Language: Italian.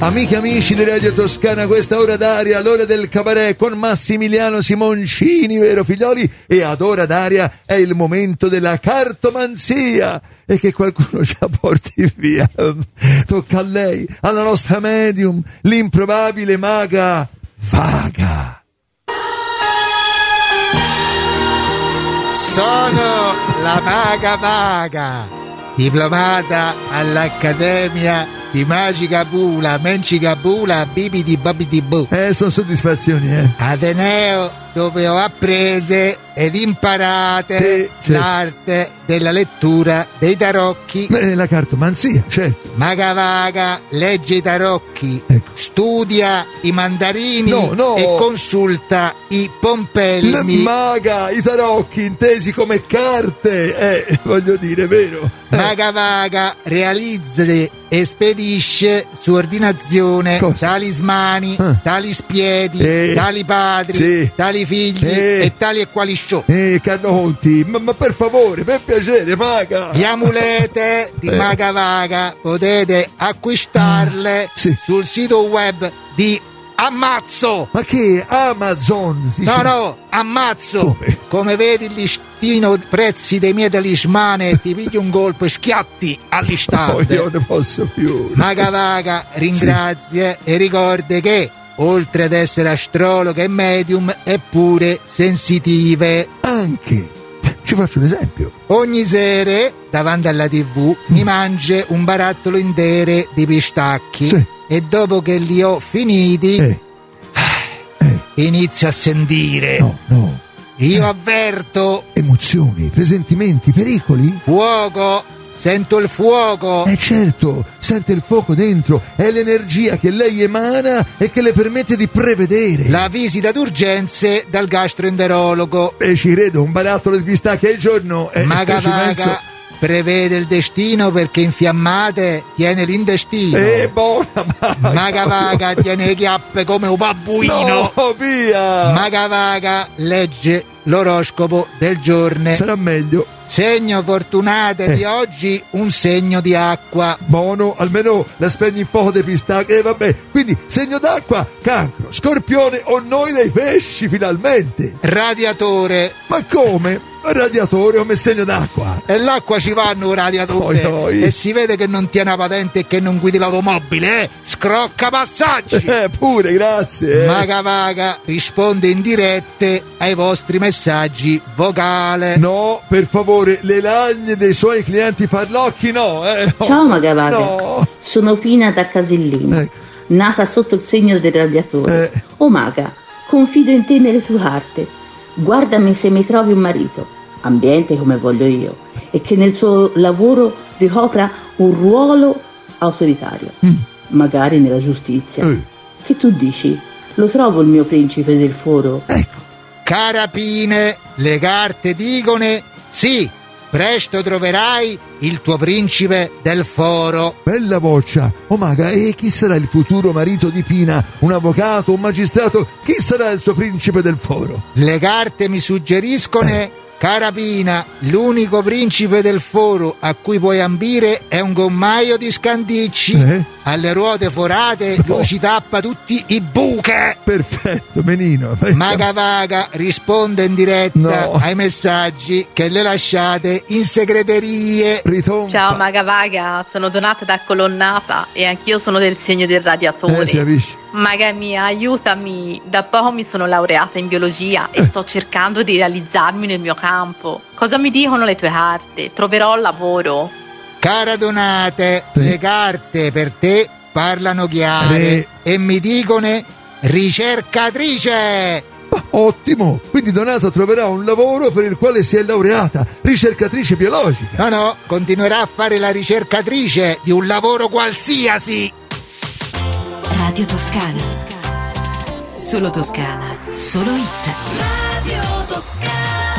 Amiche e amici di Radio Toscana, questa ora d'aria, l'ora del cabaret con Massimiliano Simoncini, vero figlioli? E ad ora d'aria è il momento della cartomanzia e che qualcuno ci porti via. Tocca a lei, alla nostra medium, l'improbabile maga Vaga. Sono la maga Vaga, diplomata all'Accademia di Magica Bula, Mencica Bula, Bibidi Babidi Bu. Sono soddisfazioni, Ateneo, dove ho apprese ed imparate l'arte della lettura dei tarocchi. La cartomanzia, certo. Maga Vaga legge i tarocchi, studia i mandarini No. e consulta i pompelmi. Maga, i tarocchi intesi come carte, voglio dire, vero? Maga Vaga realizza e spedisce su ordinazione talismani, tali spiedi, tali padri, tali figli e tali e quali show. Carlo Conti, ma per favore, per piacere, Vaga. Gli amulete di Maga Vaga potete acquistarle sul sito web di Ammazzo. Ma che Amazon? No, Ammazzo. Come vedi il listino prezzi dei miei talismani, ti pigli un colpo e schiatti all'istante. Io ne posso più. Maga Vaga ringrazia e ricorda che oltre ad essere astrologa e medium è pure sensitive. Anche. Ci faccio un esempio. Ogni sera davanti alla TV mi mangia un barattolo intero di pistacchi e dopo che li ho finiti inizio a sentire. No. Io avverto emozioni, presentimenti, pericoli. Fuoco. Sento il fuoco. Certo, sente il fuoco dentro. È l'energia che lei emana e che le permette di prevedere. La visita d'urgenze dal gastroenterologo. Ci credo, un barattolo di pistacchi al giorno. Maga Vaga prevede il destino perché infiammate tiene l'intestino. Buona Maga Vaga tiene le chiappe come un babbuino. No, via. Maga Vaga legge l'oroscopo del giorno. Sarà meglio. Segno fortunate di oggi, un segno di acqua. Buono, almeno la spegni in fuoco dei pistacchi. Vabbè, quindi segno d'acqua, Cancro, Scorpione o noi dei pesci, finalmente. Radiatore. Ma come? Radiatore come segno d'acqua. E l'acqua ci vanno un radiatore. E si vede che non tiene la patente e che non guidi l'automobile, Scrocca passaggi. Pure, grazie. Maga Vaga risponde in dirette ai vostri messaggi vocale. No, per favore, le lagne dei suoi clienti farlocchi no. Ciao Maga Vaga, sono Pina da Casellino, nata sotto il segno del radiatore. Maga, confido in te nelle tue carte. Guardami se mi trovi un marito, ambiente come voglio io, e che nel suo lavoro ricopra un ruolo autoritario, magari nella giustizia. Che tu dici? Lo trovo il mio principe del foro? Carapine, le carte dicono sì, presto troverai il tuo principe del foro. Bella boccia. Maga, e chi sarà il futuro marito di Pina? Un avvocato, un magistrato? Chi sarà il suo principe del foro? Le carte mi suggeriscono cara Pina, l'unico principe del foro a cui puoi ambire è un gommaio di scandicci. Alle ruote forate lui ci tappa tutti i buche. Perfetto, benino. Maga Vaga risponde in diretta ai messaggi che le lasciate in segreterie. Ciao Maga Vaga, sono Donata da Colonnata e anch'io sono del segno del radiatore. Si capisce. Maga mia, aiutami, da poco mi sono laureata in biologia e sto cercando di realizzarmi nel mio campo. Cosa mi dicono le tue carte? Troverò lavoro? Cara Donate, le carte per te parlano chiare e mi dicono ricercatrice. Ottimo, quindi Donata troverà un lavoro per il quale si è laureata, ricercatrice biologica. No, continuerà a fare la ricercatrice di un lavoro qualsiasi. Radio Toscana, solo Toscana, solo hit. Radio Toscana.